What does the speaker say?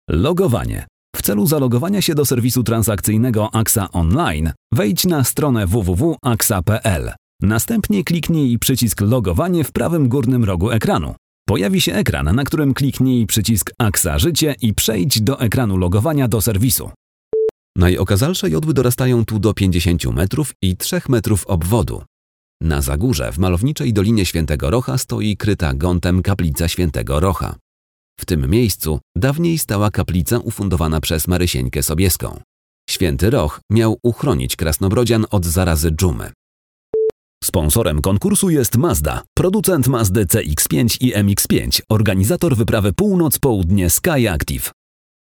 Logowanie. W celu zalogowania się do serwisu transakcyjnego AXA Online wejdź na stronę www.axa.pl. Następnie kliknij przycisk Logowanie w prawym górnym rogu ekranu. Pojawi się ekran, na którym kliknij przycisk AXA Życie i przejdź do ekranu logowania do serwisu. Najokazalsze jodły dorastają tu do 50 metrów i 3 metrów obwodu. Na Zagórze, w malowniczej Dolinie Świętego Rocha, stoi kryta gontem kaplica Świętego Rocha. W tym miejscu dawniej stała kaplica ufundowana przez Marysieńkę Sobieską. Święty Roch miał uchronić krasnobrodzian od zarazy dżumy. Sponsorem konkursu jest Mazda, producent Mazdy CX-5 i MX-5, organizator wyprawy Północ-Południe Sky Active.